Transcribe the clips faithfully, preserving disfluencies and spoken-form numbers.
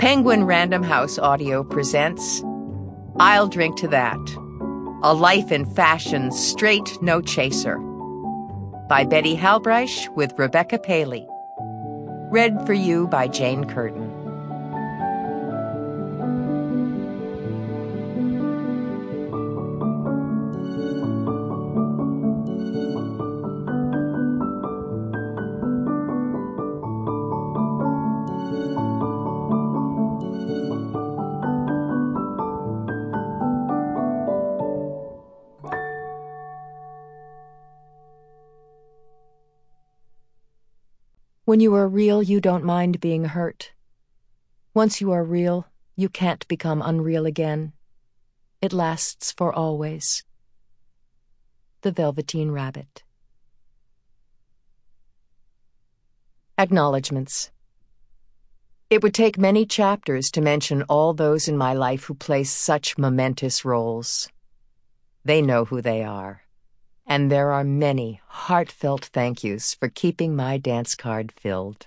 Penguin Random House Audio presents I'll Drink to That, A Life in Fashion Straight No Chaser, by Betty Halbreich with Rebecca Paley. Read for you by Jane Curtin. When you are real, you don't mind being hurt. Once you are real, you can't become unreal again. It lasts for always. The Velveteen Rabbit. Acknowledgements. It would take many chapters to mention all those in my life who play such momentous roles. They know who they are. And there are many heartfelt thank yous for keeping my dance card filled.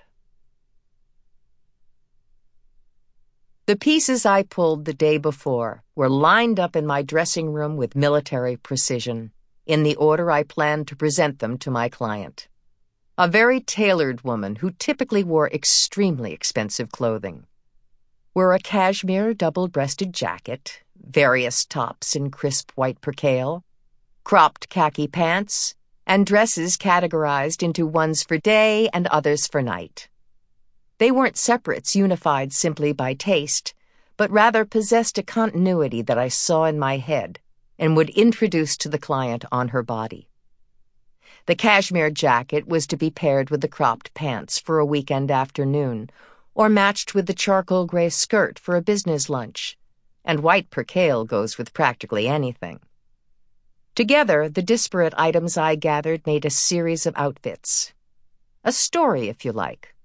The pieces I pulled the day before were lined up in my dressing room with military precision, in the order I planned to present them to my client. A very tailored woman who typically wore extremely expensive clothing. Wore a cashmere double-breasted jacket, various tops in crisp white percale, cropped khaki pants, and dresses categorized into ones for day and others for night. They weren't separates unified simply by taste, but rather possessed a continuity that I saw in my head and would introduce to the client on her body. The cashmere jacket was to be paired with the cropped pants for a weekend afternoon, or matched with the charcoal gray skirt for a business lunch, and white percale goes with practically anything. Together, the disparate items I gathered made a series of outfits. A story, if you like.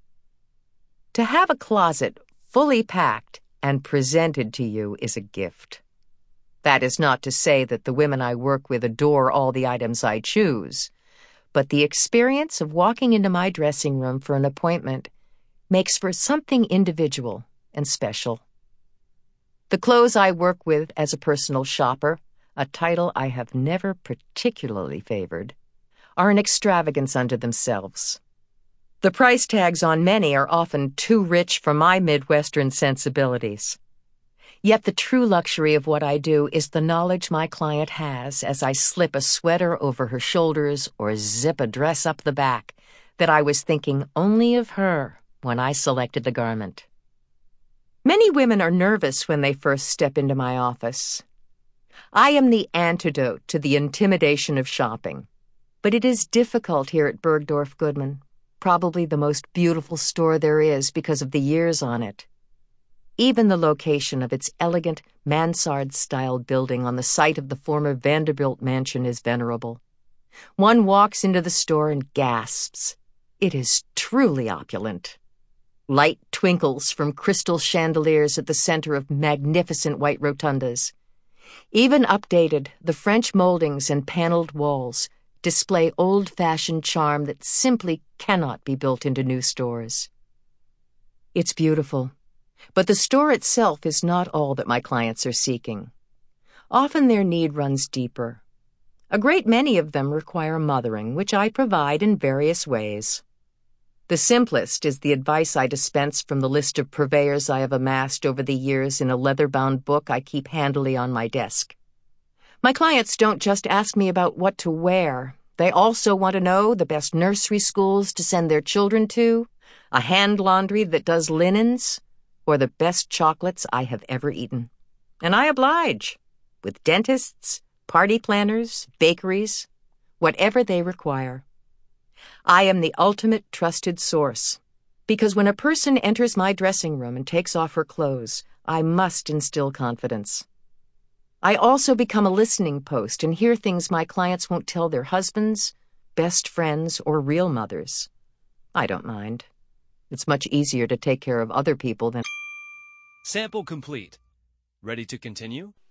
To have a closet fully packed and presented to you is a gift. That is not to say that the women I work with adore all the items I choose, but the experience of walking into my dressing room for an appointment makes for something individual and special. The clothes I work with as a personal shopper, a title I have never particularly favored, are an extravagance unto themselves. The price tags on many are often too rich for my Midwestern sensibilities. Yet the true luxury of what I do is the knowledge my client has as I slip a sweater over her shoulders or zip a dress up the back that I was thinking only of her when I selected the garment. Many women are nervous when they first step into my office. I am the antidote to the intimidation of shopping, but it is difficult here at Bergdorf Goodman, probably the most beautiful store there is because of the years on it. Even the location of its elegant mansard-style building on the site of the former Vanderbilt mansion is venerable. One walks into the store and gasps. It is truly opulent. Light twinkles from crystal chandeliers at the center of magnificent white rotundas. Even updated, the French moldings and paneled walls display old-fashioned charm that simply cannot be built into new stores. It's beautiful, but the store itself is not all that my clients are seeking. Often their need runs deeper. A great many of them require mothering, which I provide in various ways. The simplest is the advice I dispense from the list of purveyors I have amassed over the years in a leather-bound book I keep handily on my desk. My clients don't just ask me about what to wear. They also want to know the best nursery schools to send their children to, a hand laundry that does linens, or the best chocolates I have ever eaten. And I oblige, with dentists, party planners, bakeries, whatever they require. I am the ultimate trusted source, because when a person enters my dressing room and takes off her clothes, I must instill confidence. I also become a listening post and hear things my clients won't tell their husbands, best friends, or real mothers. I don't mind. It's much easier to take care of other people than... Sample complete. Ready to continue?